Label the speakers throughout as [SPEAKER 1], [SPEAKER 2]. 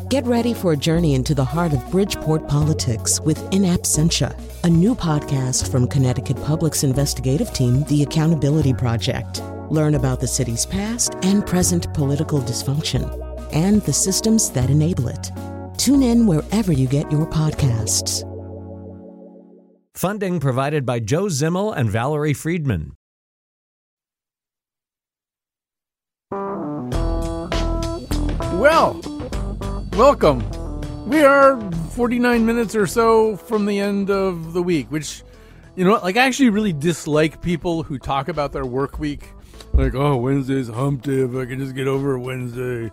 [SPEAKER 1] Get ready for a journey into the heart of Bridgeport politics with In Absentia, a new podcast from Connecticut Public's investigative team, The Accountability Project. Learn about the city's past and present political dysfunction and the systems that enable it. Tune in wherever you get your podcasts.
[SPEAKER 2] Funding provided by Joe Zimmel and Valerie Friedman.
[SPEAKER 3] Well, welcome. We are 49 minutes or so from the end of the week, which, you know what, like I actually really dislike people who talk about their work week. Like, oh, Wednesday's hump day, if I can just get over Wednesday.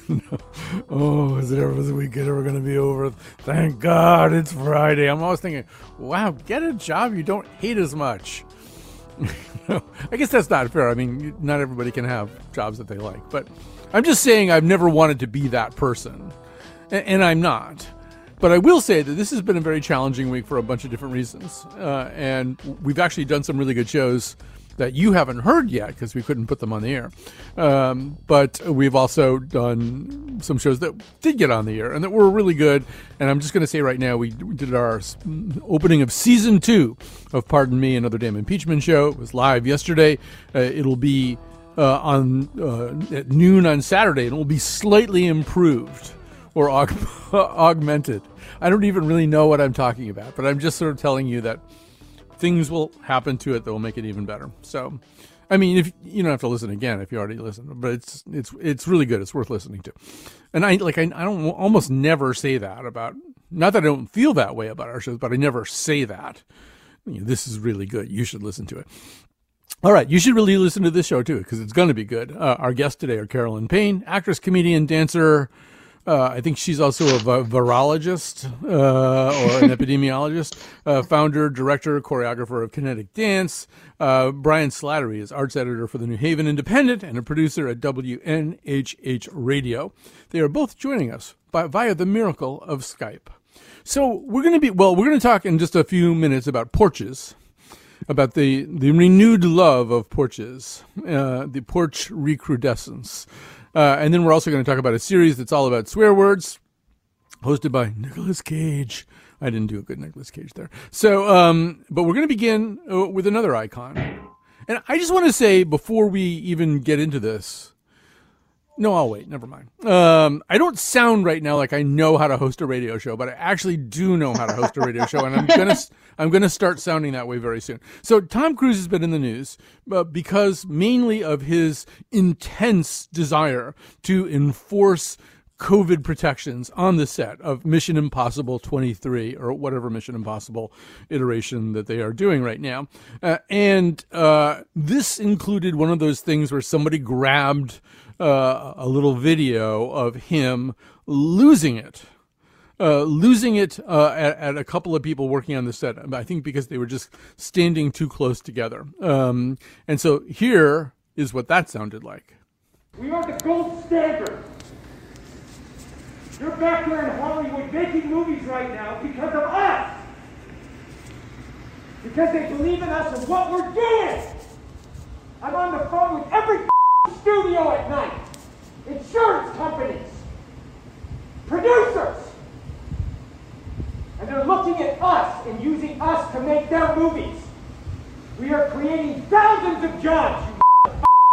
[SPEAKER 3] Oh, is it ever the weekend ever going to be over? Thank God it's Friday. I'm always thinking, wow, get a job you don't hate as much. I guess that's not fair. I mean, not everybody can have jobs that they like. But I'm just saying I've never wanted to be that person. And I'm not. But I will say that this has been a very challenging week for a bunch of different reasons. And we've actually done some really good shows that you haven't heard yet because we couldn't put them on the air. But we've also done some shows that did get on the air and that were really good. And I'm just going to say right now, we did our opening of season 2 of Pardon Me, Another Damn Impeachment Show. It was live yesterday. It'll be at noon on Saturday, and it will be slightly improved or augmented. I don't even really know what I'm talking about, but I'm just sort of telling you that things will happen to it that will make it even better. So, I mean, if you don't have to listen again if you already listened, but it's really good. It's worth listening to. And I don't almost never say that about, not that I don't feel that way about our shows, but I never say that. This is really good. You should listen to it. All right, you should really listen to this show too because it's going to be good. Our guests today are Carolyn Payne, actress, comedian, dancer. I think she's also a virologist or an epidemiologist, founder, director, choreographer of Kinetic Dance. Brian Slattery is arts editor for the New Haven Independent and a producer at WNHH Radio. They are both joining us via the miracle of Skype. So we're going to talk in just a few minutes about porches, about the renewed love of porches, the porch recrudescence. And then we're also going to talk about a series that's all about swear words, hosted by Nicolas Cage. I didn't do a good Nicolas Cage there. So, but we're going to begin with another icon. And I just want to say, before we even get into this, no, I'll wait. Never mind. I don't sound right now like I know how to host a radio show, but I actually do know how to host a radio show, and I'm gonna start sounding that way very soon. So Tom Cruise has been in the news because mainly of his intense desire to enforce COVID protections on the set of Mission Impossible 23 or whatever Mission Impossible iteration that they are doing right now. And this included one of those things where somebody grabbed a little video of him losing it at a couple of people working on the set. I think because they were just standing too close together. And so here is what that sounded like.
[SPEAKER 4] We are the gold standard. You're back there in Hollywood making movies right now because of us. Because they believe in us and what we're doing. I'm on the phone with every studio at night. Insurance companies. Producers. And they're looking at us and using us to make their movies. We are creating thousands of jobs, you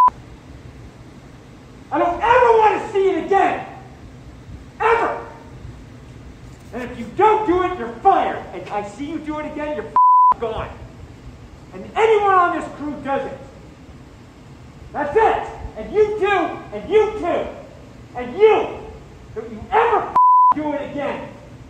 [SPEAKER 4] I don't ever want to see it again. Ever! And if you don't do it, you're fired. And I see you do it again, you're gone. And anyone on this crew does it. That's it. And you too, and you too, and you. Don't you ever do it again.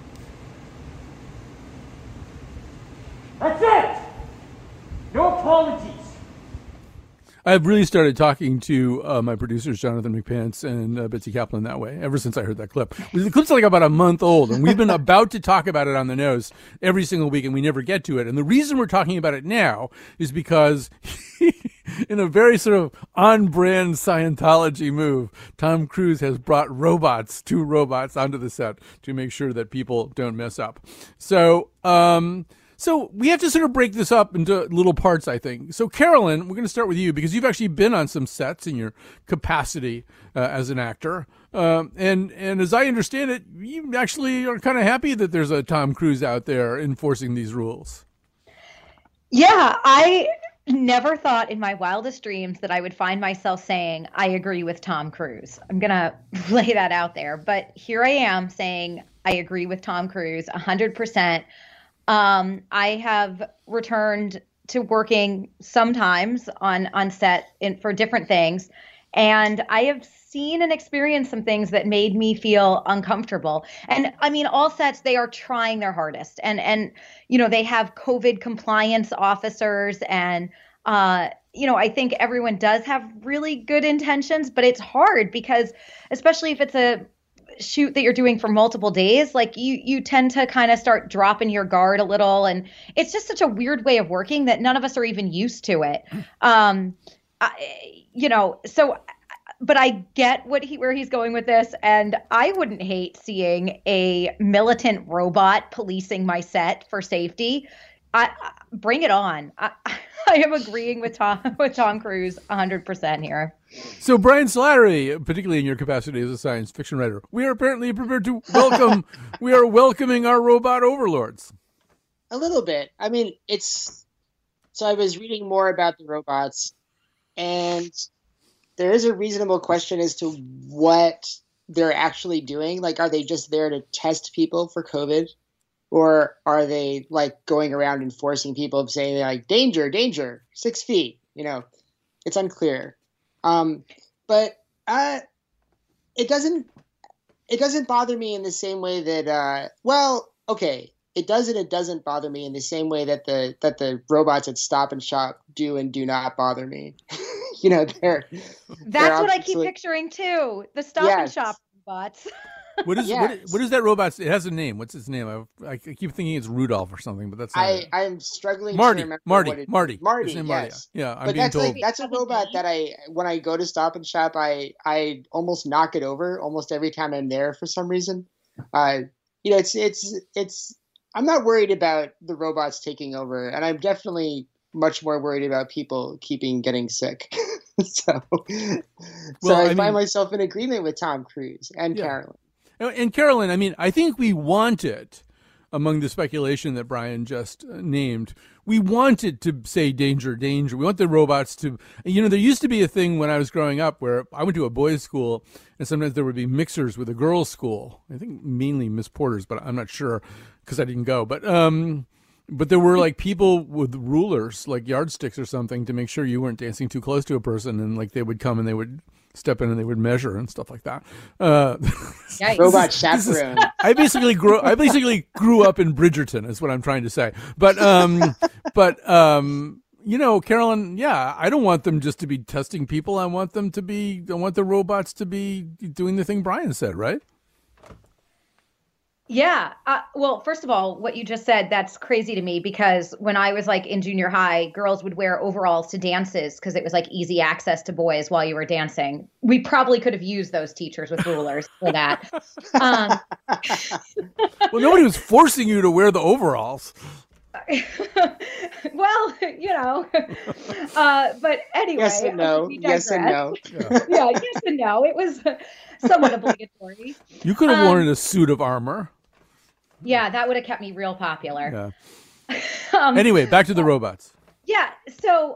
[SPEAKER 4] That's it. No apologies.
[SPEAKER 3] I've really started talking to my producers, Jonathan McPants and Betsy Kaplan, that way, ever since I heard that clip. The clip's like about a month old, and we've been about to talk about it on the nose every single week, and we never get to it. And the reason we're talking about it now is because in a very sort of on-brand Scientology move, Tom Cruise has brought two robots onto the set to make sure that people don't mess up. So So we have to sort of break this up into little parts, I think. So Carolyn, we're going to start with you because you've actually been on some sets in your capacity as an actor. And as I understand it, you actually are kind of happy that there's a Tom Cruise out there enforcing these rules.
[SPEAKER 5] Yeah, I never thought in my wildest dreams that I would find myself saying, I agree with Tom Cruise. I'm going to lay that out there. But here I am saying, I agree with Tom Cruise 100%. I have returned to working sometimes on set for different things. And I have seen and experienced some things that made me feel uncomfortable. And I mean, all sets, they are trying their hardest. And you know, they have COVID compliance officers. And, you know, I think everyone does have really good intentions, but it's hard because especially if it's a shoot that you're doing for multiple days, like you tend to kind of start dropping your guard a little. And it's just such a weird way of working that none of us are even used to it. You know, so, but I get where he's going with this. And I wouldn't hate seeing a militant robot policing my set for safety. Bring it on. I am agreeing with Tom Cruise 100% here.
[SPEAKER 3] So Brian Slattery, particularly in your capacity as a science fiction writer, we are apparently prepared to welcome, we are welcoming our robot overlords.
[SPEAKER 6] A little bit. I mean, so I was reading more about the robots, and there is a reasonable question as to what they're actually doing. Like, are they just there to test people for COVID? Or are they like going around enforcing people saying like, danger, danger, 6 feet, you know, it's unclear. But it doesn't bother me in the same way that, it does and it doesn't bother me in the same way that the robots at Stop and Shop do and do not bother me. You know,
[SPEAKER 5] that's what I keep picturing too. The Stop and Shop robots.
[SPEAKER 3] What is that robot? It has a name. What's its name? I keep thinking it's Rudolph or something, but that's not
[SPEAKER 6] I'm struggling
[SPEAKER 3] Marty,
[SPEAKER 6] to remember
[SPEAKER 3] Marty.
[SPEAKER 6] Marty,
[SPEAKER 3] yes.
[SPEAKER 6] Marty.
[SPEAKER 3] Yeah, I'm
[SPEAKER 6] but
[SPEAKER 3] being told.
[SPEAKER 6] That's a robot that when I go to Stop and Shop, I almost knock it over almost every time I'm there for some reason. You know, it's I'm not worried about the robots taking over, and I'm definitely much more worried about people getting sick. So I find myself in agreement with Tom Cruise and Carolyn.
[SPEAKER 3] And Carolyn, I mean, I think we want it, among the speculation that Brian just named, we want it to say danger, danger. We want the robots to, you know, there used to be a thing when I was growing up where I went to a boys' school and sometimes there would be mixers with a girls' school. I think mainly Miss Porter's, but I'm not sure because I didn't go. But there were like people with rulers, like yardsticks or something, to make sure you weren't dancing too close to a person, and like they would come and they would step in and they would measure and stuff like that.
[SPEAKER 6] Robot chaperone.
[SPEAKER 3] I basically grew up in Bridgerton, is what I'm trying to say. But you know, Carolyn, I don't want them just to be testing people. I want the robots to be doing the thing Brian said, right?
[SPEAKER 5] Yeah. Well, first of all, what you just said, that's crazy to me because when I was like in junior high, girls would wear overalls to dances because it was like easy access to boys while you were dancing. We probably could have used those teachers with rulers for that.
[SPEAKER 3] Well, nobody was forcing you to wear the overalls.
[SPEAKER 5] Well, you know, but anyway.
[SPEAKER 6] Yes and no. Yes and no.
[SPEAKER 5] Yeah, yes and no. It was somewhat obligatory.
[SPEAKER 3] You could have worn a suit of armor.
[SPEAKER 5] Yeah, that would have kept me real popular.
[SPEAKER 3] Yeah. Anyway, back to the robots.
[SPEAKER 5] Yeah, so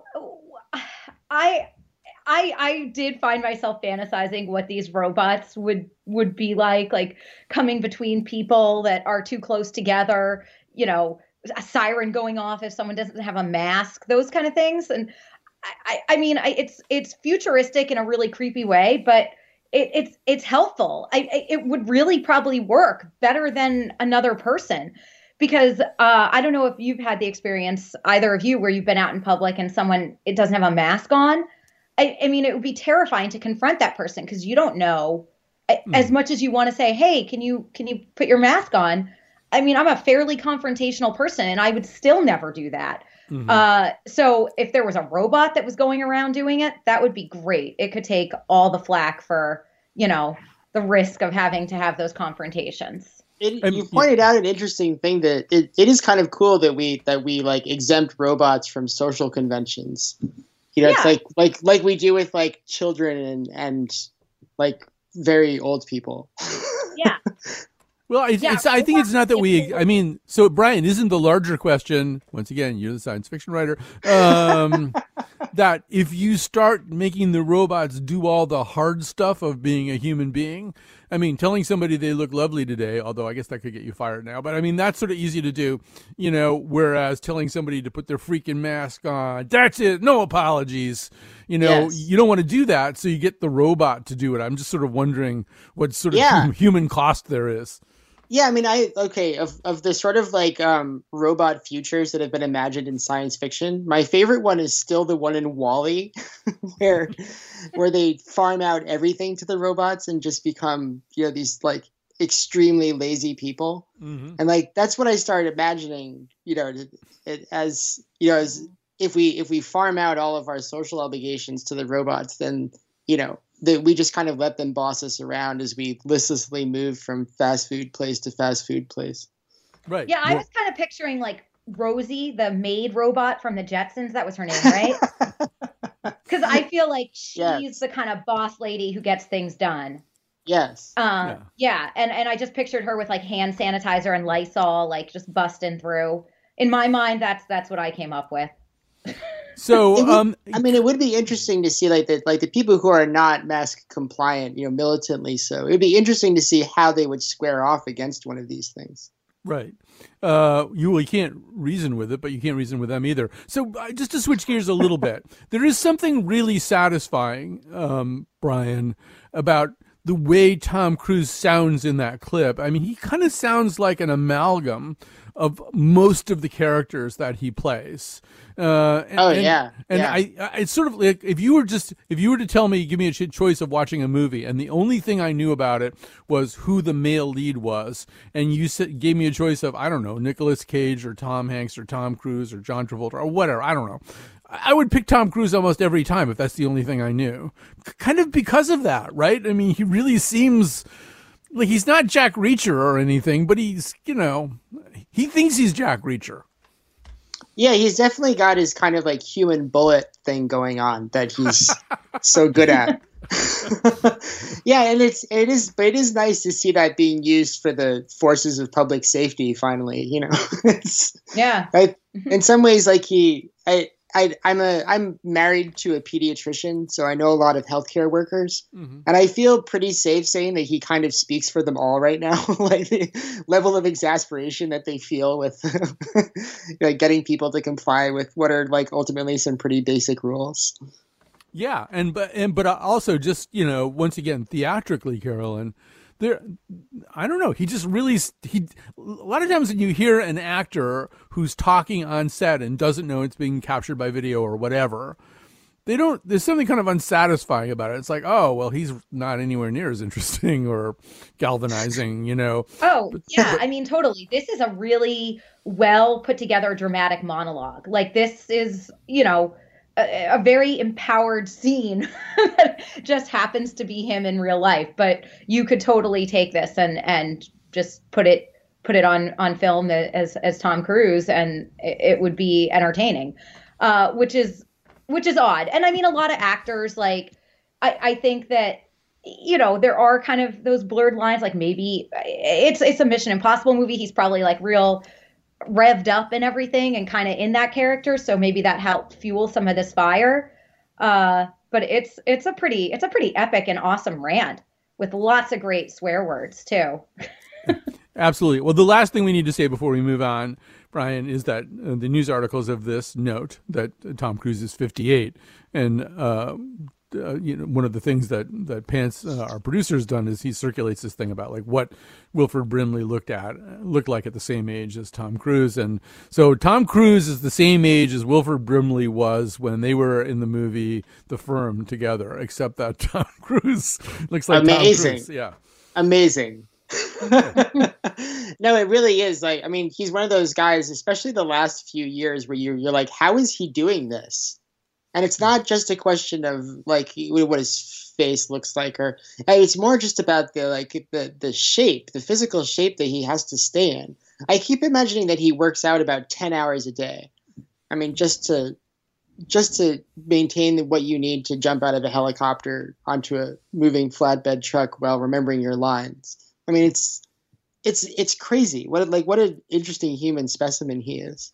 [SPEAKER 5] I did find myself fantasizing what these robots would be like coming between people that are too close together, you know, a siren going off if someone doesn't have a mask, those kind of things. And I mean, it's futuristic in a really creepy way, but it's helpful. It would really probably work better than another person because I don't know if you've had the experience, either of you, where you've been out in public and it doesn't have a mask on. I mean, it would be terrifying to confront that person because you don't know as much as you want to say, hey, can you put your mask on? I mean, I'm a fairly confrontational person and I would still never do that. Mm-hmm. So if there was a robot that was going around doing it, that would be great. It could take all the flack for, you know, the risk of having to have those confrontations.
[SPEAKER 6] You pointed out an interesting thing that it is kind of cool that we like exempt robots from social conventions. It's like we do with like children and like very old people.
[SPEAKER 5] Yeah.
[SPEAKER 3] Well, I think it's not that we. I mean, so Brian, isn't the larger question? Once again, you're the science fiction writer. That if you start making the robots do all the hard stuff of being a human being, I mean, telling somebody they look lovely today, although I guess that could get you fired now. But I mean, that's sort of easy to do, Whereas telling somebody to put their freaking mask on, that's it, no apologies. You don't want to do that, so you get the robot to do it. I'm just sort of wondering what sort of human cost there is.
[SPEAKER 6] Yeah, I mean, of the sort of like robot futures that have been imagined in science fiction, my favorite one is still the one in WALL-E, where they farm out everything to the robots and just become these like extremely lazy people, and like that's what I started imagining, as if we farm out all of our social obligations to the robots, then that we just kind of let them boss us around as we listlessly move from fast food place to fast food place.
[SPEAKER 3] Right.
[SPEAKER 5] Yeah, I was kind of picturing like Rosie, the maid robot from the Jetsons. That was her name, right? Because I feel like she's the kind of boss lady who gets things done.
[SPEAKER 6] Yes.
[SPEAKER 5] Yeah. And I just pictured her with like hand sanitizer and Lysol, like just busting through. In my mind, that's what I came up with.
[SPEAKER 3] So,
[SPEAKER 6] it would be interesting to see like the people who are not mask compliant, militantly. So it'd be interesting to see how they would square off against one of these things.
[SPEAKER 3] Right. You can't reason with it, but you can't reason with them either. So just to switch gears a little bit, there is something really satisfying, Brian, about the way Tom Cruise sounds in that clip. I mean, he kind of sounds like an amalgam of most of the characters that he plays. It's sort of like if you were to tell me, give me a choice of watching a movie, and the only thing I knew about it was who the male lead was, and you gave me a choice of, I don't know, Nicolas Cage or Tom Hanks or Tom Cruise or John Travolta or whatever, I don't know, I would pick Tom Cruise almost every time if that's the only thing I knew. Kind of because of that, right? I mean, he really seems like he's not Jack Reacher or anything, but he's, he thinks he's Jack Reacher.
[SPEAKER 6] Yeah, he's definitely got his kind of like human bullet thing going on that he's so good at. Yeah, and it is nice to see that being used for the forces of public safety finally, in some ways, like I'm married to a pediatrician, so I know a lot of healthcare workers, and I feel pretty safe saying that he kind of speaks for them all right now. Like the level of exasperation that they feel with like getting people to comply with what are like ultimately some pretty basic rules.
[SPEAKER 3] Yeah, but also just once again theatrically, Carolyn. I don't know. He just really, a lot of times when you hear an actor who's talking on set and doesn't know it's being captured by video or whatever, there's something kind of unsatisfying about it. It's like, oh, well, he's not anywhere near as interesting or galvanizing,
[SPEAKER 5] Oh, yeah. I mean, totally. This is a really well put together dramatic monologue. Like this is, a very empowered scene that just happens to be him in real life, but you could totally take this and just put it on film as Tom Cruise, and it would be entertaining, which is odd. And I mean, a lot of actors, like I think that there are kind of those blurred lines. Like maybe it's a Mission Impossible movie. He's probably like real revved up and everything and kind of in that character, so maybe that helped fuel some of this fire, but it's a pretty epic and awesome rant with lots of great swear words too.
[SPEAKER 3] Absolutely. Well, the last thing we need to say before we move on, Brian, is that the news articles of this note that Tom Cruise is 58, and one of the things that Pants, our producer, has done is he circulates this thing about like what Wilford Brimley looked like at the same age as Tom Cruise. And so Tom Cruise is the same age as Wilford Brimley was when they were in the movie The Firm together, except that Tom Cruise looks like
[SPEAKER 6] amazing.
[SPEAKER 3] Tom Cruise. Yeah.
[SPEAKER 6] Amazing. No, it really is. Like, I mean, he's one of those guys, especially the last few years, where you're like, how is he doing this? And it's not just a question of like what his face looks like, or it's more just about the shape, the physical shape that he has to stay in. I keep imagining that he works out about 10 hours a day. I mean, just to maintain what you need to jump out of a helicopter onto a moving flatbed truck while remembering your lines. I mean, it's crazy. What an interesting human specimen he is.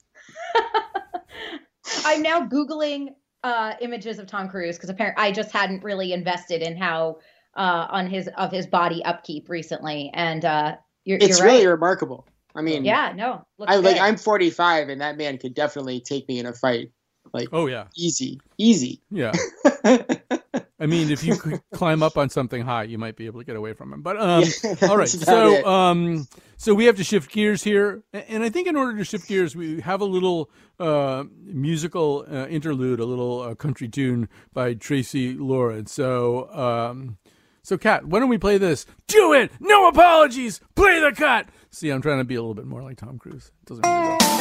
[SPEAKER 5] I'm now Googling images of Tom Cruise because apparently I just hadn't really invested in how on his body upkeep recently, and you're
[SPEAKER 6] right. Really remarkable. I mean,
[SPEAKER 5] yeah, no,
[SPEAKER 6] I'm 45, and that man could definitely take me in a fight. Like,
[SPEAKER 3] oh yeah,
[SPEAKER 6] easy.
[SPEAKER 3] Yeah. I mean, if you could climb up on something high, you might be able to get away from him. But all right, so we have to shift gears here, and I think in order to shift gears, we have a little musical interlude, a little country tune by Tracy Lawrence. So Kat, why don't we play this? Do it! No apologies! Play the cut! See, I'm trying to be a little bit more like Tom Cruise. It doesn't really work.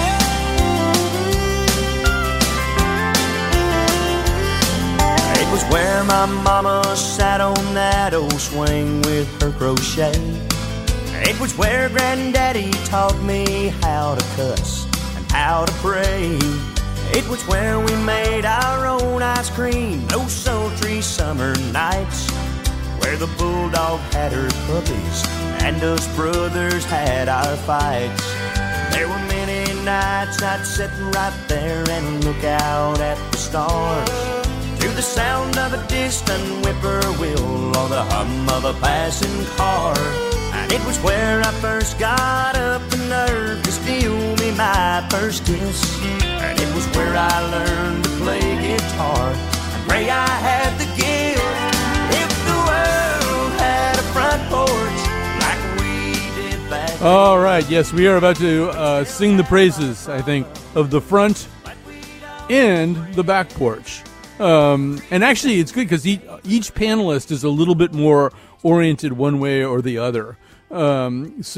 [SPEAKER 7] It was where my mama sat on that old swing with her crochet. It was where Granddaddy taught me how to cuss and how to pray. It was where we made our own ice cream those sultry summer nights, where the bulldog had her puppies and us brothers had our fights. There were many nights I'd sit right there and look out at the stars, to the sound of a distant whippoorwill or the hum of a passing car. And it was where I first got up the nerve to steal me my first kiss. And it was where I learned to play guitar and pray I had the gift. If the world had a front porch like we did back.
[SPEAKER 3] All right, yes, we are about to sing the praises, I think, of the front and the back porch. And actually, it's good because each panelist is a little bit more oriented one way or the other. This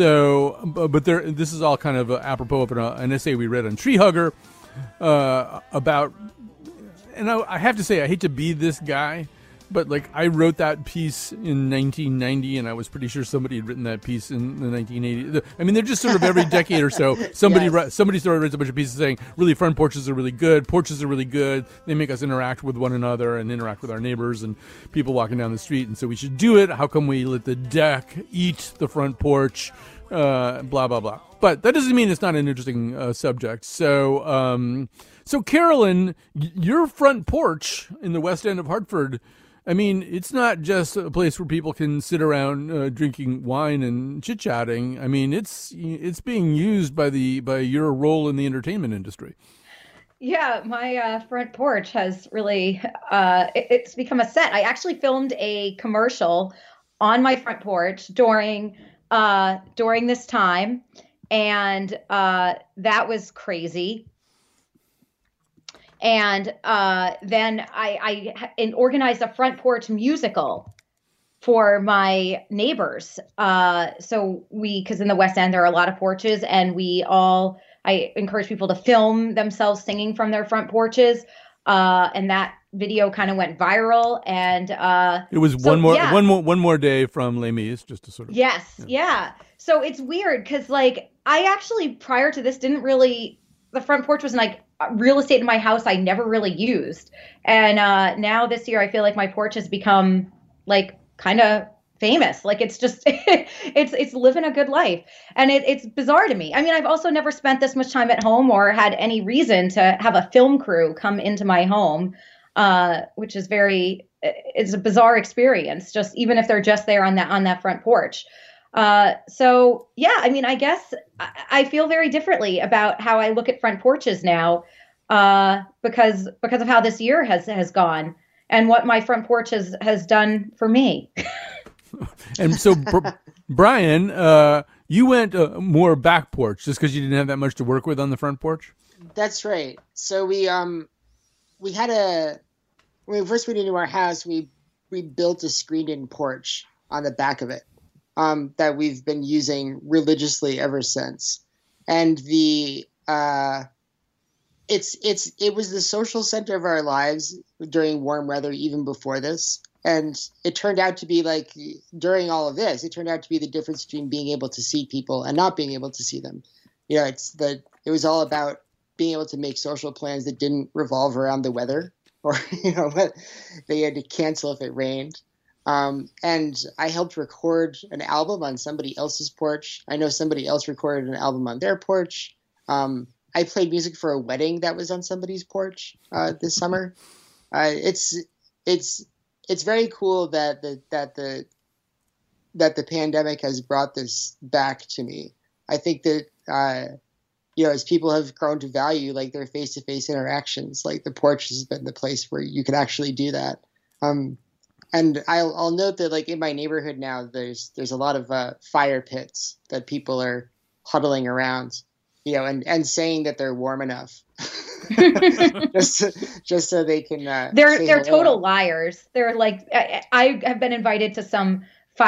[SPEAKER 3] is all kind of apropos of an essay we read on Tree Hugger about, and I have to say, I hate to be this guy, but like I wrote that piece in 1990, and I was pretty sure somebody had written that piece in the 1980s. I mean, they're just sort of every decade or so, somebody sort of writes a bunch of pieces saying, really, front porches are really good. Porches are really good. They make us interact with one another and interact with our neighbors and people walking down the street, and so we should do it. How come we let the deck eat the front porch? Blah, blah, blah. But that doesn't mean it's not an interesting subject. So Carolyn, your front porch in the West End of Hartford, I mean, it's not just a place where people can sit around drinking wine and chit-chatting. I mean, it's being used by your role in the entertainment industry.
[SPEAKER 5] Yeah, my front porch has really it's become a set. I actually filmed a commercial on my front porch during this time, and that was crazy. And then I organized a front porch musical for my neighbors. Because in the West End there are a lot of porches, and I encourage people to film themselves singing from their front porches. And that video kind of went viral. And
[SPEAKER 3] it was one more day from Les Mis, just to sort of.
[SPEAKER 5] Yes, yeah. So it's weird because like I actually prior to this the front porch was like real estate in my house I never really used. And now this year I feel like my porch has become like kind of famous. Like it's just it's living a good life. And it's bizarre to me. I mean, I've also never spent this much time at home or had any reason to have a film crew come into my home, which is it's a bizarre experience, just even if they're just there on that front porch. So yeah, I mean, I guess I feel very differently about how I look at front porches now, because of how this year has gone and what my front porch has done for me.
[SPEAKER 3] And so, Brian, you went more back porch just because you didn't have that much to work with on the front porch.
[SPEAKER 6] That's right. So we had when we first went into our house, we built a screened-in porch on the back of it. That we've been using religiously ever since. And it was the social center of our lives during warm weather, even before this. And it turned out to be like, during all of this, it turned out to be the difference between being able to see people and not being able to see them. You know, it was all about being able to make social plans that didn't revolve around the weather, or, you know, they had to cancel if it rained. And I helped record an album on somebody else's porch. I know somebody else recorded an album on their porch. I played music for a wedding that was on somebody's porch this summer. It's very cool that the pandemic has brought this back to me. I think that you know, as people have grown to value like their face-to-face interactions, like the porch has been the place where you can actually do that. And I'll note that, like, in my neighborhood now, there's a lot of fire pits that people are huddling around, you know, and saying that they're warm enough, just so they can.
[SPEAKER 5] They're total liars. They're like, I have been invited to some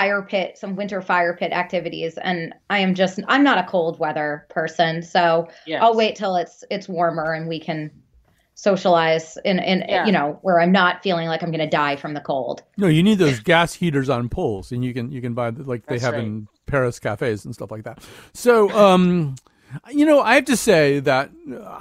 [SPEAKER 5] winter fire pit activities, and I'm not a cold weather person, so yes. I'll wait till it's warmer and we can socialize in you know, where I'm not feeling like I'm going to die from the cold.
[SPEAKER 3] No, you need those gas heaters on poles, and you can buy like they have in Paris cafes and stuff like that. So, you know, I have to say that.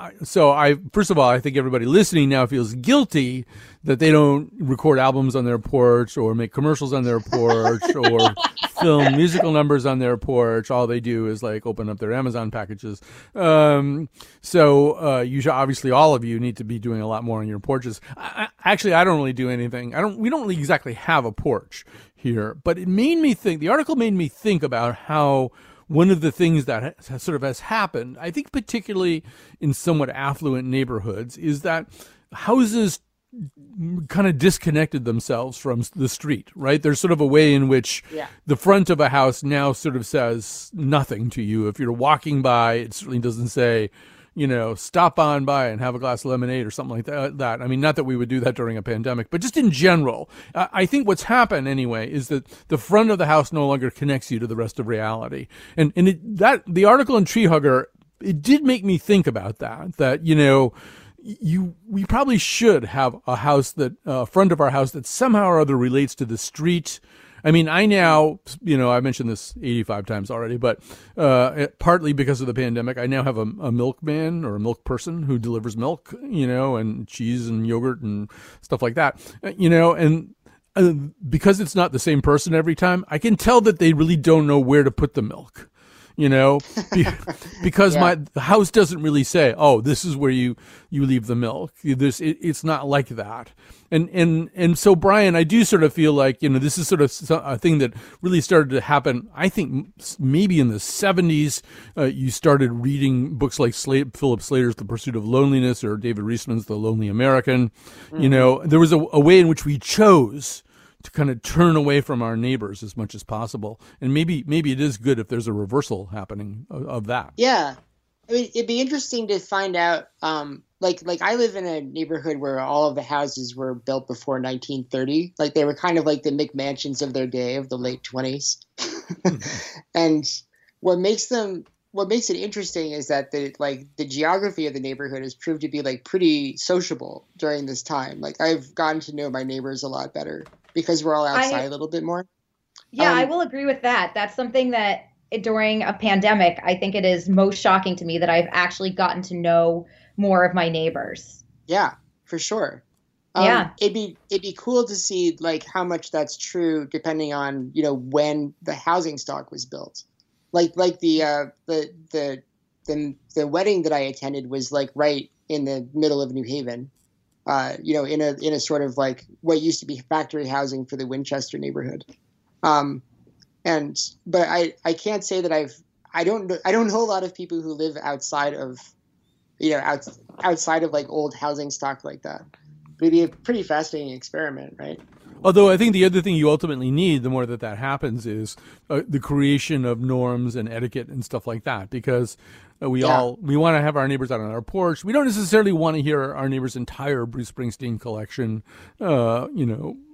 [SPEAKER 3] First of all, I think everybody listening now feels guilty that they don't record albums on their porch or make commercials on their porch or film musical numbers on their porch. All they do is like open up their Amazon packages. You should, obviously all of you need to be doing a lot more on your porches. I don't really do anything. We don't really exactly have a porch here, but it made me think, the article made me think about how one of the things that has happened, I think particularly in somewhat affluent neighborhoods, is that houses kind of disconnected themselves from the street, right? There's sort of a way in which the front of a house now sort of says nothing to you. If you're walking by, it certainly doesn't say, you know, stop on by and have a glass of lemonade or something like that. I mean, not that we would do that during a pandemic, but just in general, I think what's happened anyway is that the front of the house no longer connects you to the rest of reality. And the article in Tree Hugger, it did make me think about that, you know, we probably should have a house front of our house that somehow or other relates to the street. I mean, I now, you know, I mentioned this 85 times already, but partly because of the pandemic, I now have a milkman or a milk person who delivers milk, you know, and cheese and yogurt and stuff like that, you know, and because it's not the same person every time, I can tell that they really don't know where to put the milk. You know, because the house doesn't really say, oh, this is where you leave the milk. It's not like that. And so, Brian, I do sort of feel like, you know, this is sort of a thing that really started to happen. I think maybe in the 70s, you started reading books like Philip Slater's The Pursuit of Loneliness or David Reisman's The Lonely American. Mm-hmm. You know, there was a way in which we chose to kind of turn away from our neighbors as much as possible. And maybe it is good if there's a reversal happening of that.
[SPEAKER 6] Yeah. I mean, it'd be interesting to find out, like I live in a neighborhood where all of the houses were built before 1930. Like they were kind of like the McMansions of their day, of the late 20s. And what makes it interesting is that the geography of the neighborhood has proved to be like pretty sociable during this time. Like I've gotten to know my neighbors a lot better because we're all outside a little bit more.
[SPEAKER 5] Yeah, I will agree with that. That's something that during a pandemic, I think it is most shocking to me that I've actually gotten to know more of my neighbors. Yeah,
[SPEAKER 6] for sure.
[SPEAKER 5] Yeah.
[SPEAKER 6] It'd be cool to see like how much that's true depending on, you know, when the housing stock was built. Like the wedding that I attended was like right in the middle of New Haven. You know, in a sort of like what used to be factory housing for the Winchester neighborhood. But I can't say that I don't know a lot of people who live outside of, you know, outside of like old housing stock like that. It'd be a pretty fascinating experiment, right?
[SPEAKER 3] Although I think the other thing you ultimately need, the more that happens, is the creation of norms and etiquette and stuff like that, because we want to have our neighbors out on our porch. We don't necessarily want to hear our neighbor's entire Bruce Springsteen collection, you know,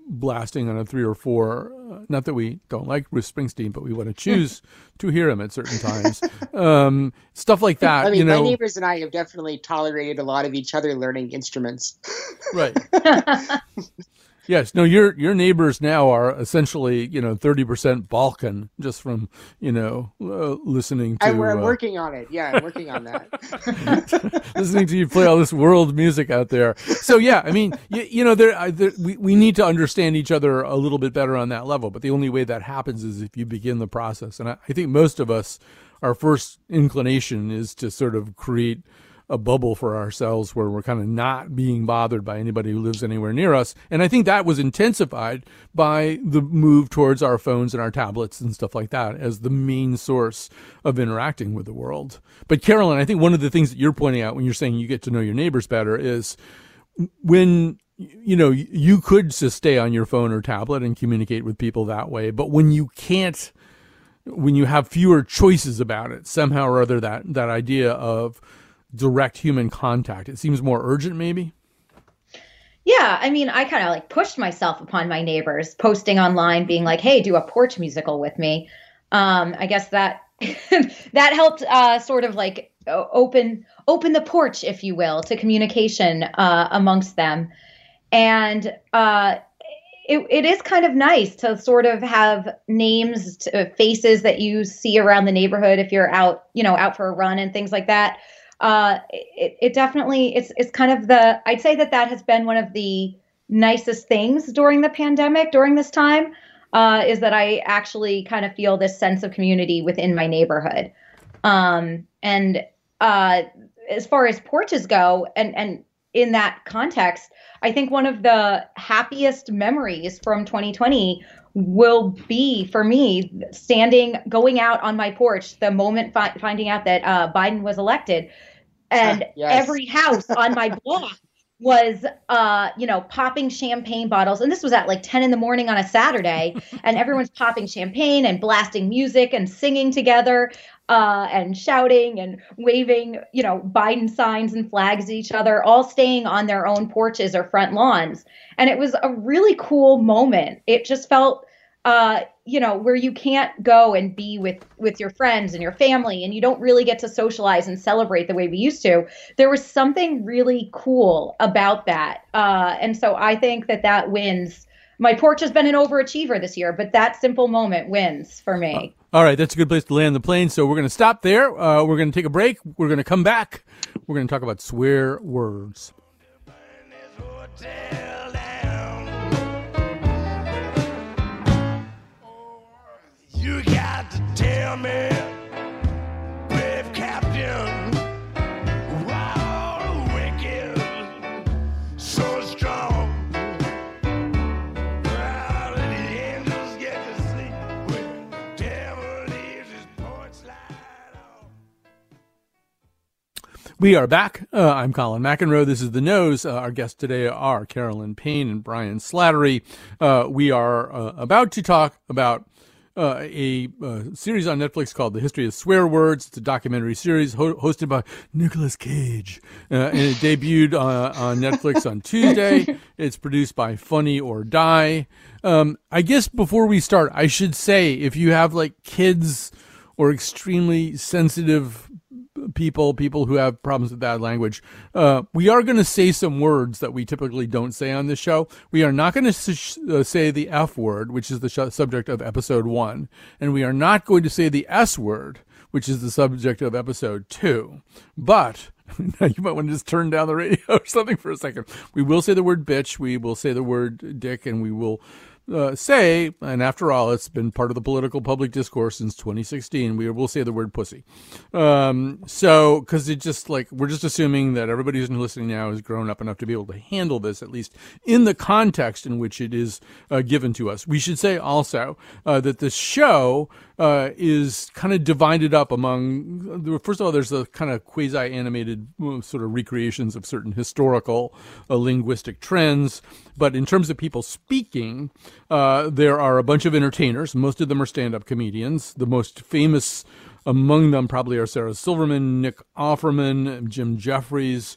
[SPEAKER 3] blasting on a 3 or 4. Not that we don't like Bruce Springsteen, but we want to choose to hear him at certain times. Stuff like that.
[SPEAKER 6] I mean,
[SPEAKER 3] you know,
[SPEAKER 6] my neighbors and I have definitely tolerated a lot of each other learning instruments.
[SPEAKER 3] right. Yes. No, your neighbors now are essentially, 30% Balkan just from, listening to.
[SPEAKER 6] I'm working on it. Yeah, I'm working on that.
[SPEAKER 3] Listening to you play all this world music out there. So, yeah, I mean, we need to understand each other a little bit better on that level. But the only way that happens is if you begin the process. And I think most of us, our first inclination is to sort of create a bubble for ourselves where we're kind of not being bothered by anybody who lives anywhere near us. And I think that was intensified by the move towards our phones and our tablets and stuff like that as the main source of interacting with the world. But Carolyn, I think one of the things that you're pointing out when you're saying you get to know your neighbors better is when, you could just stay on your phone or tablet and communicate with people that way. But when you can't, when you have fewer choices about it, somehow or other, that idea of direct human contact, it seems more urgent maybe.
[SPEAKER 5] Yeah, I mean, I kind of like pushed myself upon my neighbors, posting online being like, hey, do a porch musical with me. I guess that that helped sort of like open the porch, if you will, to communication amongst them. And it is kind of nice to sort of have names, faces that you see around the neighborhood if you're out for a run and things like that. It definitely, it's kind of I'd say that has been one of the nicest things during the pandemic, during this time, is that I actually kind of feel this sense of community within my neighborhood. And as far as porches go, and in that context, I think one of the happiest memories from 2020 will be for me going out on my porch the moment finding out that Biden was elected, and
[SPEAKER 6] yes.
[SPEAKER 5] Every house on my block was popping champagne bottles, and this was at like 10 a.m. on a Saturday, and everyone's popping champagne and blasting music and singing together and shouting and waving Biden signs and flags at each other, all staying on their own porches or front lawns. And it was a really cool moment. It just felt where you can't go and be with your friends and your family, and you don't really get to socialize and celebrate the way we used to. There was something really cool about that. And so I think that wins. My porch has been an overachiever this year, but that simple moment wins for me.
[SPEAKER 3] All right, that's a good place to land the plane. So we're going to stop there. We're going to take a break. We're going to come back. We're going to talk about swear words.
[SPEAKER 8] You got to tell me, brave captain, why all the wicked so strong? While the angels get to sleep when the devil leaves his porch light on.
[SPEAKER 3] We are back. I'm Colin McEnroe. This is The Nose. Our guests today are Carolyn Payne and Brian Slattery. We are about to talk about a series on Netflix called The History of Swear Words. It's a documentary series hosted by Nicolas Cage. And it debuted on Netflix on Tuesday. It's produced by Funny or Die. I guess before we start, I should say, if you have like kids or extremely sensitive people who have problems with bad language, we are going to say some words that we typically don't say on this show. We are not going to say the F word, which is the subject of episode 1, and we are not going to say the S word, which is the subject of episode 2. But you might want to just turn down the radio or something for a second. We will say the word bitch, we will say the word dick, and we will say, and after all, it's been part of the political public discourse since 2016, we will say the word pussy. So, because it just like, we're just assuming that everybody who's listening now is grown up enough to be able to handle this, at least in the context in which it is given to us. We should say also that the show is kind of divided up among, first of all, there's a kind of quasi-animated sort of recreations of certain historical linguistic trends. But in terms of people speaking, there are a bunch of entertainers. Most of them are stand-up comedians. The most famous among them probably are Sarah Silverman, Nick Offerman, Jim Jeffries,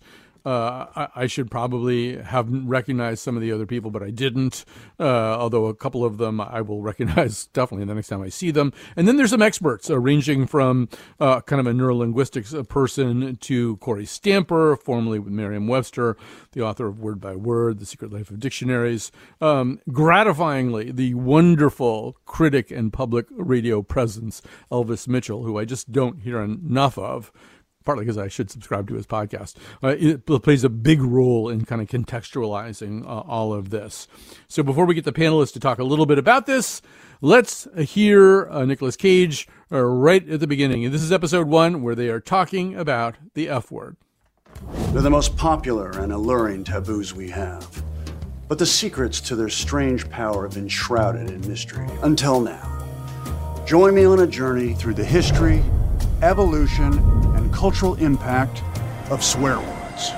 [SPEAKER 3] I should probably have recognized some of the other people, but I didn't. Although a couple of them I will recognize definitely the next time I see them. And then there's some experts, ranging from kind of a neurolinguistics person to Corey Stamper, formerly with Merriam-Webster, the author of Word by Word, The Secret Life of Dictionaries. Gratifyingly, the wonderful critic and public radio presence, Elvis Mitchell, who I just don't hear enough of, partly because I should subscribe to his podcast. It plays a big role in kind of contextualizing all of this. So before we get the panelists to talk a little bit about this, let's hear Nicolas Cage right at the beginning. And this is episode 1, where they are talking about the F word.
[SPEAKER 9] They're the most popular and alluring taboos we have. But the secrets to their strange power have been shrouded in mystery, until now. Join me on a journey through the history, evolution, and cultural impact of swear words.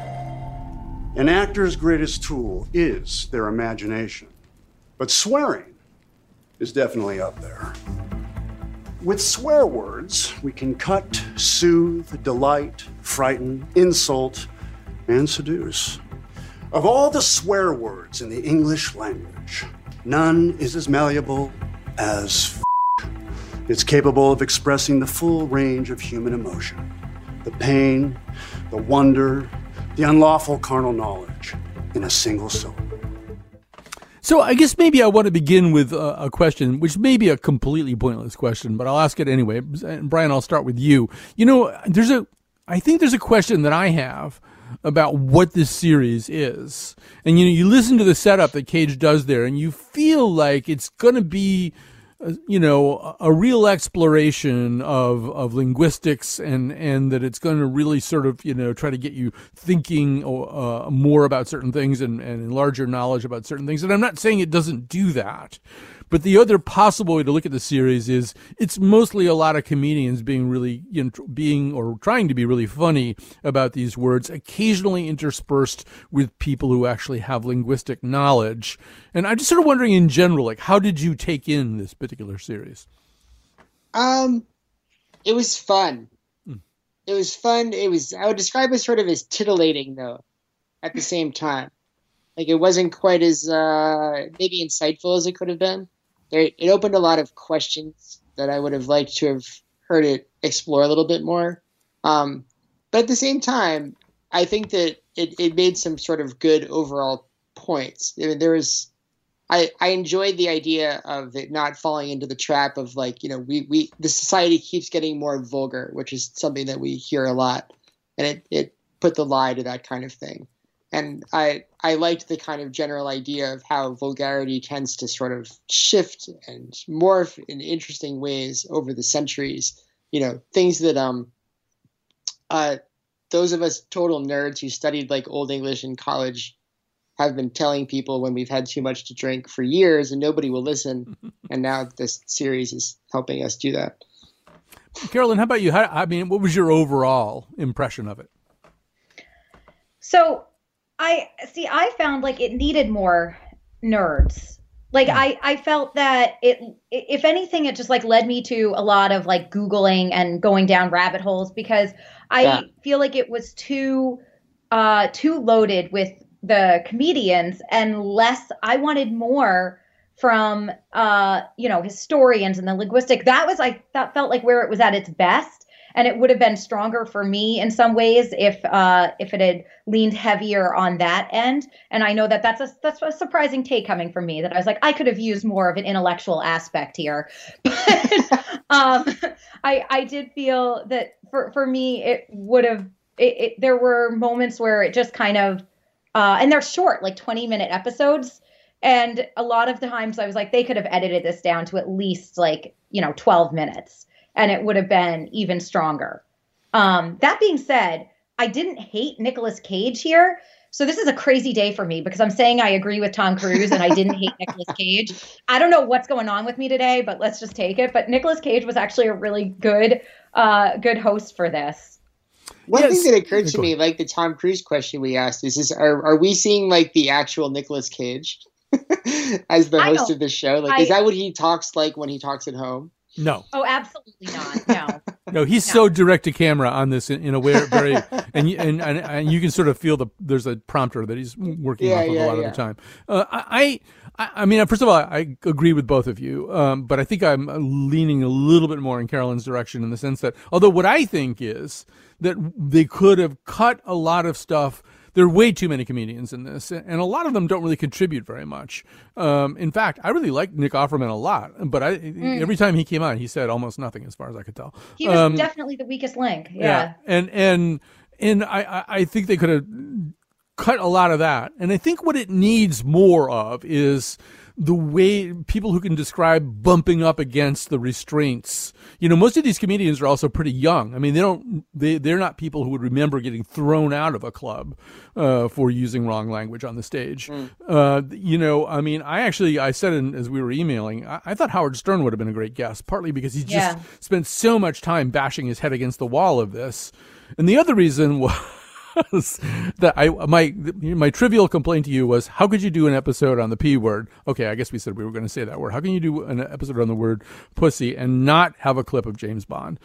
[SPEAKER 9] An actor's greatest tool is their imagination, but swearing is definitely up there. With swear words, we can cut, soothe, delight, frighten, insult, and seduce. Of all the swear words in the English language, none is as malleable as It's capable of expressing the full range of human emotion. The pain, the wonder, the unlawful carnal knowledge in a single syllable.
[SPEAKER 3] So I guess maybe I want to begin with a question, which may be a completely pointless question, but I'll ask it anyway. And Brian, I'll start with you. You know, I think there's a question that I have about what this series is. And, you know, you listen to the setup that Cage does there, and you feel like it's going to be, you know, a real exploration of linguistics, and that it's going to really sort of, you know, try to get you thinking more about certain things and enlarge your knowledge about certain things. And I'm not saying it doesn't do that, but the other possible way to look at the series is it's mostly a lot of comedians being really, you know, or trying to be really funny about these words, occasionally interspersed with people who actually have linguistic knowledge. And I'm just sort of wondering in general, like, how did you take in this particular series?
[SPEAKER 6] It was fun. It was fun. I would describe it sort of as titillating, though, at the same time. Like, it wasn't quite as maybe insightful as it could have been. It opened a lot of questions that I would have liked to have heard it explore a little bit more. But at the same time, I think that it made some sort of good overall points. I mean, I enjoyed the idea of it not falling into the trap of, like, you know, the society keeps getting more vulgar, which is something that we hear a lot, and it put the lie to that kind of thing. And I liked the kind of general idea of how vulgarity tends to sort of shift and morph in interesting ways over the centuries. You know, things that those of us total nerds who studied like Old English in college have been telling people when we've had too much to drink for years, and nobody will listen. And now this series is helping us do that.
[SPEAKER 3] Carolyn, how about you? What was your overall impression of it?
[SPEAKER 5] So I found like it needed more nerds. Like I felt that if anything, it just like led me to a lot of like Googling and going down rabbit holes, because I feel like it was too loaded with the comedians and less. I wanted more from historians and the linguistic. That felt like where it was at its best. And it would have been stronger for me in some ways if it had leaned heavier on that end. And I know that that's a surprising take coming from me, that I was like, I could have used more of an intellectual aspect here. But I did feel that for me, it would have, there were moments where it just kind of, and they're short, like 20-minute episodes. And a lot of the times I was like, they could have edited this down to at least 12 minutes. And it would have been even stronger. That being said, I didn't hate Nicolas Cage here. So this is a crazy day for me, because I'm saying I agree with Tom Cruise and I didn't hate Nicolas Cage. I don't know what's going on with me today, but let's just take it. But Nicolas Cage was actually a really good host for this.
[SPEAKER 6] One thing that occurred to me, like the Tom Cruise question we asked, is are we seeing like the actual Nicolas Cage as the host of the show? Like, is that what he talks like when he talks at home?
[SPEAKER 3] No.
[SPEAKER 5] Oh, absolutely not. No.
[SPEAKER 3] No, he's so direct to camera on this in a way very, and you can sort of feel there's a prompter that he's working off of a lot of the time. I mean, first of all, I agree with both of you, but I think I'm leaning a little bit more in Carolyn's direction in the sense that, although what I think is that they could have cut a lot of stuff. There are way too many comedians in this, and a lot of them don't really contribute very much. In fact, I really like Nick Offerman a lot, but every time he came on, he said almost nothing, as far as I could tell.
[SPEAKER 5] He was definitely the weakest link. Yeah.
[SPEAKER 3] And I think they could have cut a lot of that. And I think what it needs more of is the way people who can describe bumping up against the restraints. You know, most of these comedians are also pretty young. I mean, they're not people who would remember getting thrown out of a club for using wrong language on the stage. You know, I mean, I said as we were emailing, I thought Howard Stern would have been a great guest, partly because he just spent so much time bashing his head against the wall of this. And the other reason was that my trivial complaint to you was, how could you do an episode on the P word? Okay, I guess we said we were going to say that word. How can you do an episode on the word pussy and not have a clip of James Bond?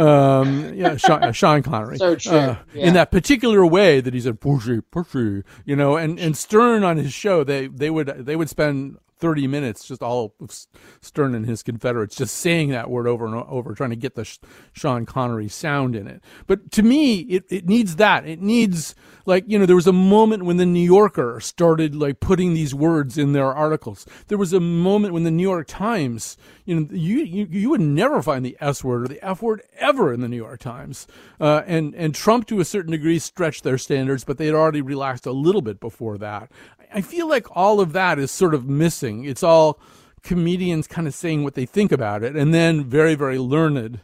[SPEAKER 3] Sean Connery.
[SPEAKER 6] So true.
[SPEAKER 3] In that particular way that he said pussy, you know, and Stern on his show, they would spend 30 minutes just all of Stern and his Confederates just saying that word over and over, trying to get the Sean Connery sound in it. But to me, it needs that. It needs, like, you know, there was a moment when the New Yorker started like putting these words in their articles. There was a moment when the New York Times, you know, you would never find the S word or the F word ever in the New York Times. And Trump, to a certain degree, stretched their standards, but they had already relaxed a little bit before that. I feel like all of that is sort of missing. It's all comedians kind of saying what they think about it, and then very, very learned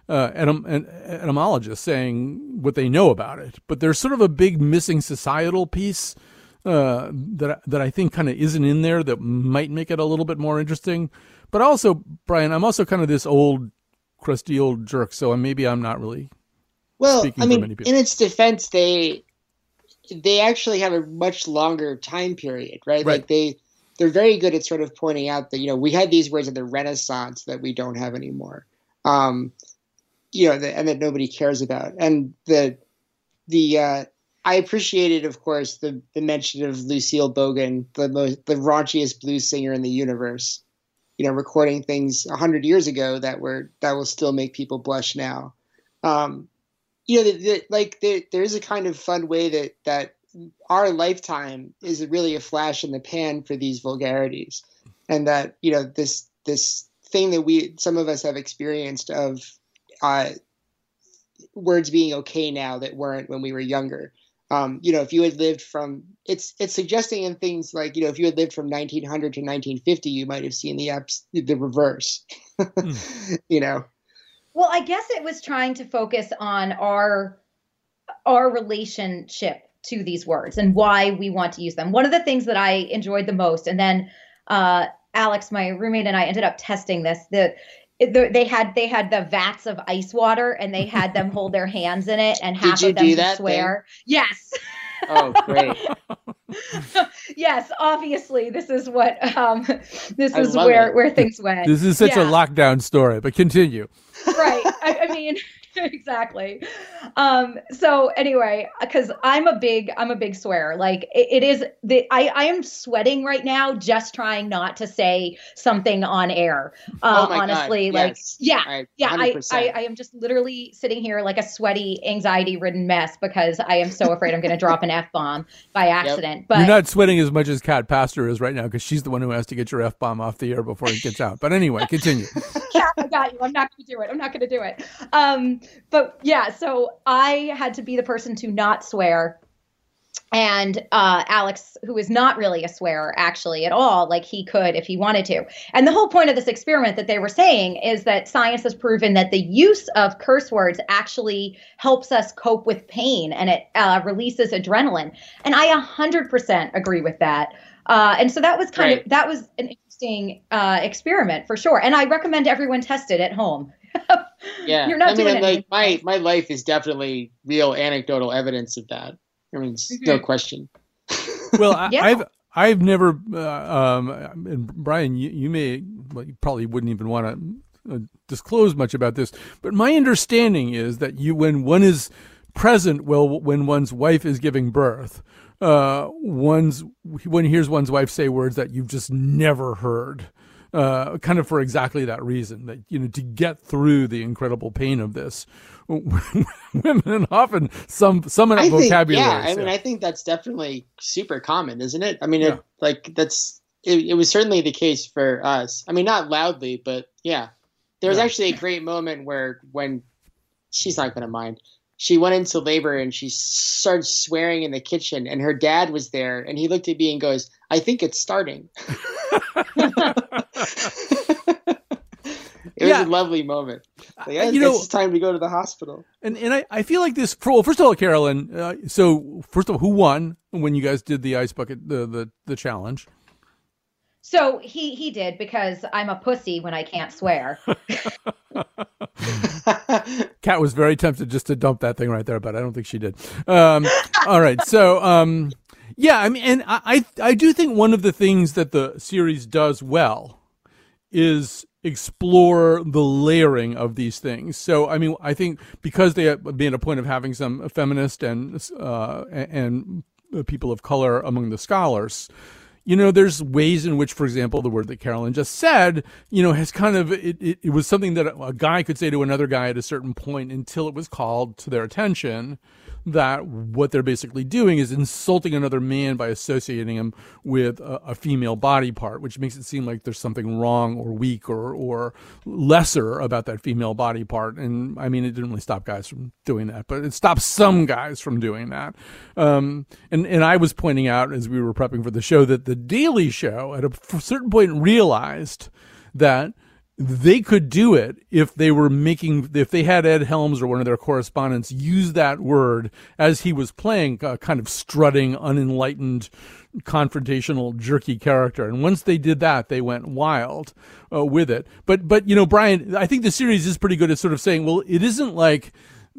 [SPEAKER 3] etymologists saying what they know about it. But there's sort of a big missing societal piece that I think kind of isn't in there that might make it a little bit more interesting. But also, Brian, I'm also kind of this old, crusty old jerk, so maybe I'm not really speaking for many people.
[SPEAKER 6] In its defense, they actually have a much longer time period, right? Like they're very good at sort of pointing out that, you know, we had these words in the Renaissance that we don't have anymore, you know, and that nobody cares about. And I appreciated, of course, the mention of Lucille Bogan, the raunchiest blues singer in the universe, you know, recording things 100 years ago that will still make people blush now. You know, there's a kind of fun way that our lifetime is really a flash in the pan for these vulgarities, and that, you know, this thing that some of us have experienced of words being okay now that weren't when we were younger. You know, if you had lived from it's suggesting in things like, you know, if you had lived from 1900 to 1950, you might have seen the reverse. You know.
[SPEAKER 5] Well, I guess it was trying to focus on our relationship to these words and why we want to use them. One of the things that I enjoyed the most, and then Alex, my roommate, and I ended up testing this. They had the vats of ice water, and they had them hold their hands in it, and half of them would swear. Thing? Yes.
[SPEAKER 6] Oh, great.
[SPEAKER 5] Yes, obviously, this is what where things went.
[SPEAKER 3] This is such a lockdown story, but continue.
[SPEAKER 5] Right. I mean, exactly. So anyway, because I'm a big swearer. Like it is I am sweating right now just trying not to say something on air. Honestly,
[SPEAKER 6] God,
[SPEAKER 5] like I am just literally sitting here like a sweaty, anxiety-ridden mess because I am so afraid I'm going to drop an F-bomb by accident. But
[SPEAKER 3] you're not sweating as much as Kat Pastor is right now because she's the one who has to get your F-bomb off the air before it gets out. But anyway, continue.
[SPEAKER 5] Kat, I got you. I'm not going to do it. But yeah, so I had to be the person to not swear. And Alex, who is not really a swearer actually at all, like he could if he wanted to. And the whole point of this experiment that they were saying is that science has proven that the use of curse words actually helps us cope with pain, and it releases adrenaline. And I 100% agree with that. And so that was that was an interesting experiment for sure. And I recommend everyone test it at home.
[SPEAKER 6] Yeah,
[SPEAKER 5] You're not doing
[SPEAKER 6] like my life is definitely real anecdotal evidence of that. I mean, no question.
[SPEAKER 3] Well, I've never, and Brian, you probably wouldn't even want disclose much about this, but my understanding is that when one is present, when one's wife is giving birth, one hears one's wife say words that you've just never heard, kind of for exactly that reason, that, to get through the incredible pain of this. Women often summon up vocabulary.
[SPEAKER 6] I think that's definitely super common, isn't it? I mean, it was certainly the case for us. I mean, not loudly, but yeah. There was actually a great moment when she's not going to mind. She went into labor and she started swearing in the kitchen, and her dad was there, and he looked at me and goes, "I think it's starting." It was a lovely moment. It's time to go to the hospital.
[SPEAKER 3] And I feel like this. First of all, Carolyn. So first of all, who won when you guys did the ice bucket the challenge?
[SPEAKER 5] So he did, because I'm a pussy when I can't swear.
[SPEAKER 3] Kat was very tempted just to dump that thing right there, but I don't think she did. All right. So, yeah, I mean, and I do think one of the things that the series does well is explore the layering of these things. So, I mean, I think because they made a point of having some feminist and people of color among the scholars, there's ways in which, for example, the word that Carolyn just said, has kind of, it was something that a guy could say to another guy at a certain point until it was called to their attention that what they're basically doing is insulting another man by associating him with a female body part, which makes it seem like there's something wrong or weak or lesser about that female body part. And I mean, it didn't really stop guys from doing that, but it stopped some guys from doing that. And I was pointing out as we were prepping for the show that The Daily Show at a certain point realized that they could do it if they had Ed Helms or one of their correspondents use that word as he was playing a kind of strutting, unenlightened, confrontational, jerky character. And once they did that, they went wild with it. But Brian, I think the series is pretty good at sort of saying, well, it isn't like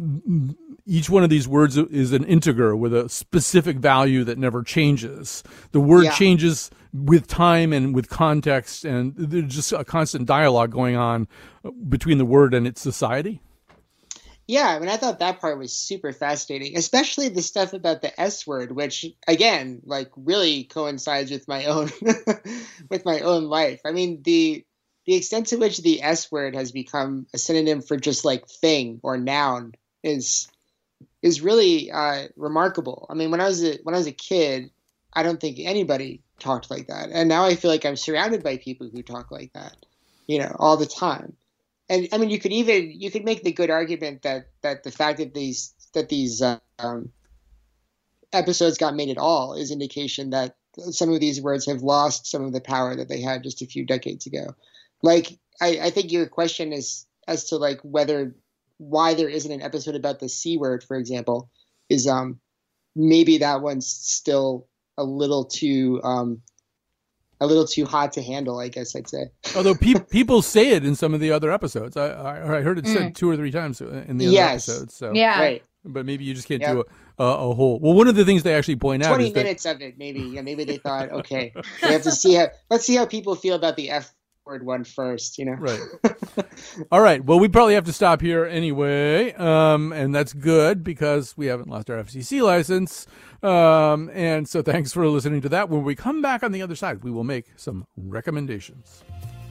[SPEAKER 3] each one of these words is an integer with a specific value that never changes. The word changes with time and with context, and there's just a constant dialogue going on between the word and its society.
[SPEAKER 6] Yeah, I mean, I thought that part was super fascinating, especially the stuff about the S word, which again, like, really coincides with my own with my own life. I mean, the extent to which the S word has become a synonym for just like thing or noun is really remarkable. I mean, when I was a kid, I don't think anybody talked like that, and now I feel like I'm surrounded by people who talk like that, all the time. And I mean, you could make the good argument that the fact that these episodes got made at all is indication that some of these words have lost some of the power that they had just a few decades ago. Like, I think your question is as to like why there isn't an episode about the C word, for example, is maybe that one's still a little too hot to handle, I guess I'd say.
[SPEAKER 3] Although people say it in some of the other episodes. I heard it said 2 or 3 times in the other episodes. So.
[SPEAKER 5] Yeah.
[SPEAKER 6] Right.
[SPEAKER 3] But maybe you just can't do a whole. Well, one of the things they actually point out
[SPEAKER 6] 20
[SPEAKER 3] is
[SPEAKER 6] minutes of it, maybe. Yeah, maybe they thought, okay, we have to let's see how people feel about the F word one first,
[SPEAKER 3] Right. All right. Well, we probably have to stop here anyway. And that's good because we haven't lost our FCC license. And so thanks for listening to that. When we come back on the other side, we will make some recommendations.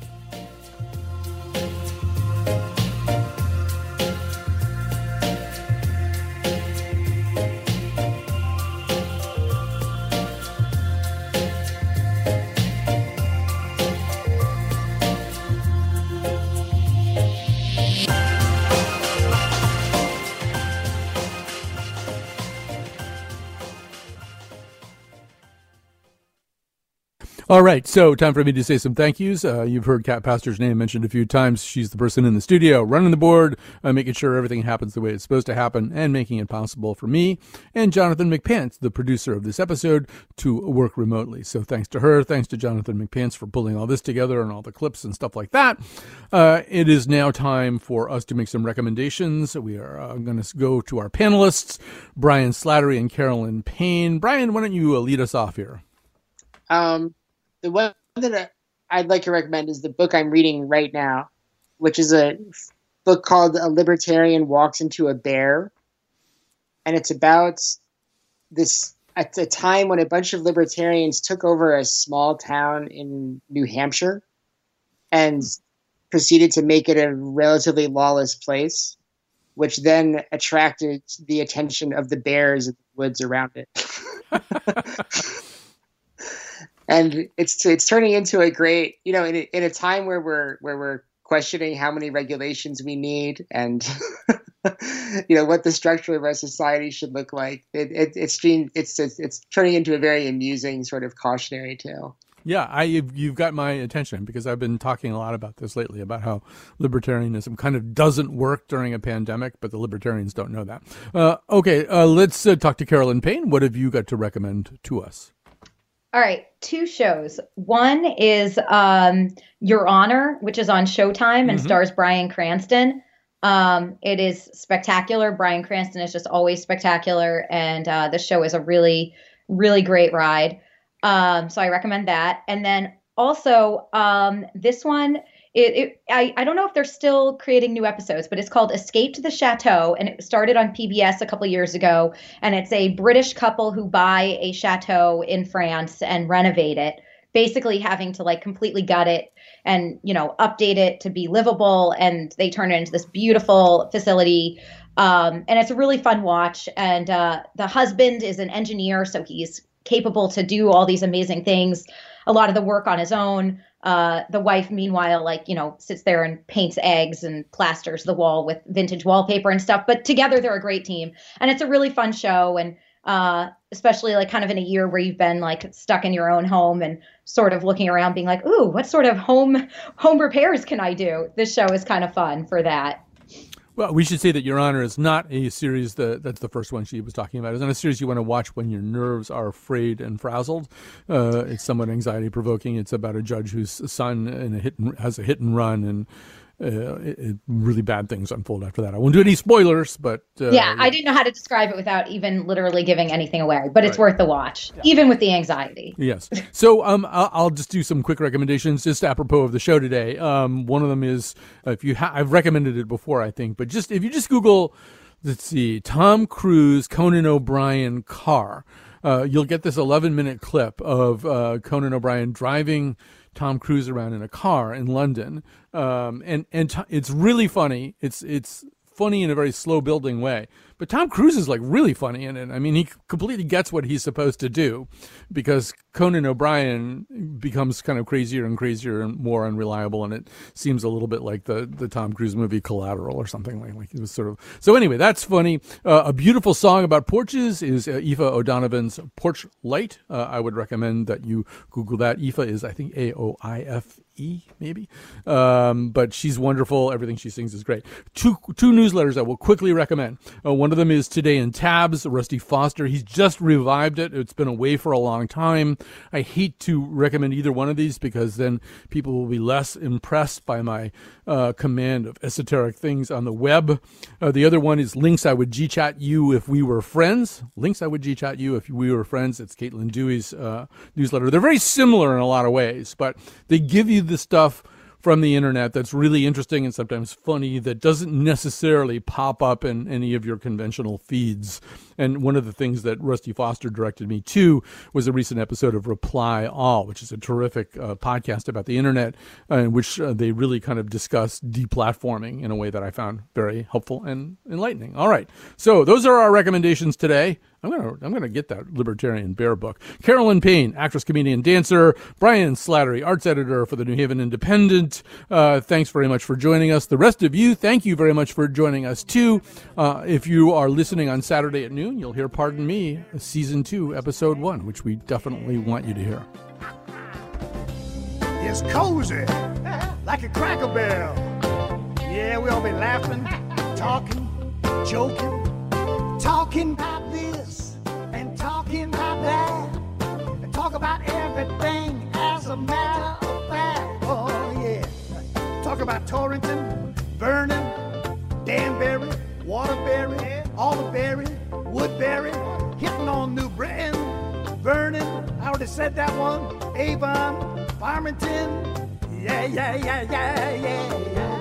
[SPEAKER 3] All right, so time for me to say some thank yous. You've heard Kat Pastor's name mentioned a few times. She's the person in the studio running the board, making sure everything happens the way it's supposed to happen, and making it possible for me and Jonathan McPants, the producer of this episode, to work remotely. So thanks to her, thanks to Jonathan McPants for pulling all this together and all the clips and stuff like that. It is now time for us to make some recommendations. We are going to go to our panelists, Brian Slattery and Carolyn Payne. Brian, why don't you lead us off here?
[SPEAKER 6] The one that I'd like to recommend is the book I'm reading right now. which is a book called A Libertarian Walks into a Bear. And it's about this at a time when a bunch of libertarians took over a small town in New Hampshire and proceeded to make it a relatively lawless place, which then attracted the attention of the bears in the woods around it. And it's turning into a great, in a time where we're questioning how many regulations we need and what the structure of our society should look like. It's turning into a very amusing sort of cautionary tale.
[SPEAKER 3] Yeah, you've got my attention because I've been talking a lot about this lately, about how libertarianism kind of doesn't work during a pandemic, but the libertarians don't know that. Let's talk to Carolyn Payne. What have you got to recommend to us?
[SPEAKER 5] All right, 2 shows. One is Your Honor, which is on Showtime and stars Bryan Cranston. It is spectacular. Bryan Cranston is just always spectacular, and the show is a really, really great ride. So I recommend that. And then also this one, I don't know if they're still creating new episodes, but it's called Escape to the Chateau, and it started on PBS a couple years ago. And it's a British couple who buy a chateau in France and renovate it, basically having to completely gut it and, update it to be livable. And they turn it into this beautiful facility. And it's a really fun watch. And the husband is an engineer, so he's capable to do all these amazing things, a lot of the work on his own. The wife, meanwhile, sits there and paints eggs and plasters the wall with vintage wallpaper and stuff. But together they're a great team. And it's a really fun show. And especially kind of in a year where you've been stuck in your own home and sort of looking around being like, ooh, what sort of home repairs can I do? This show is kind of fun for that.
[SPEAKER 3] Well, we should say that Your Honor is not a series that's the first one she was talking about. It's not a series you want to watch when your nerves are frayed and frazzled. It's somewhat anxiety-provoking. It's about a judge whose son has a hit and run, and really bad things unfold after that. I won't do any spoilers, but...
[SPEAKER 5] I didn't know how to describe it without even literally giving anything away, but it's worth the watch, even with the anxiety.
[SPEAKER 3] Yes. So I'll just do some quick recommendations just apropos of the show today. One of them is, I've recommended it before, I think, but if you just Google, let's see, Tom Cruise, Conan O'Brien car, you'll get this 11-minute clip of Conan O'Brien driving Tom Cruise around in a car in London, and it's really funny. It's funny in a very slow building way, but Tom Cruise is really funny in it. I mean, he completely gets what he's supposed to do, because Conan O'Brien becomes kind of crazier and crazier and more unreliable, and it seems a little bit like the Tom Cruise movie Collateral or something like it was sort of. So anyway, that's funny. A beautiful song about porches is Aoife O'Donovan's Porch Light. I would recommend that you Google that. Aoife is, I think, Aoife, maybe. But she's wonderful. Everything she sings is great. Two newsletters I will quickly recommend. One of them is Today in Tabs. Rusty Foster, he's just revived it. It's been away for a long time. I hate to recommend either one of these because then people will be less impressed by my command of esoteric things on the web. The other one is Links I Would G-Chat You If We Were Friends. Links I Would G-Chat You If We Were Friends. It's Caitlin Dewey's newsletter. They're very similar in a lot of ways, but they give you the stuff from the internet that's really interesting and sometimes funny that doesn't necessarily pop up in any of your conventional feeds. And one of the things that Rusty Foster directed me to was a recent episode of Reply All, which is a terrific podcast about the internet, in which they really kind of discuss deplatforming in a way that I found very helpful and enlightening. All right, so those are our recommendations today. I'm gonna get that Libertarian Bear book. Carolyn Payne, actress, comedian, dancer. Brian Slattery, arts editor for the New Haven Independent. Thanks very much for joining us. The rest of you, thank you very much for joining us too. If you are listening on Saturday at noon, you'll hear Pardon Me, Season 2, Episode 1, which we definitely want you to hear.
[SPEAKER 8] It's cozy, like a Cracker Barrel. Yeah, we all be laughing, talking, joking, talking about this and talking about that, and talk about everything as a matter of fact. Oh yeah, talk about Torrington, Vernon, Danbury, Waterbury, Alderberry, Woodbury, hitting on New Britain, Vernon, I already said that one, Avon, Farmington, yeah.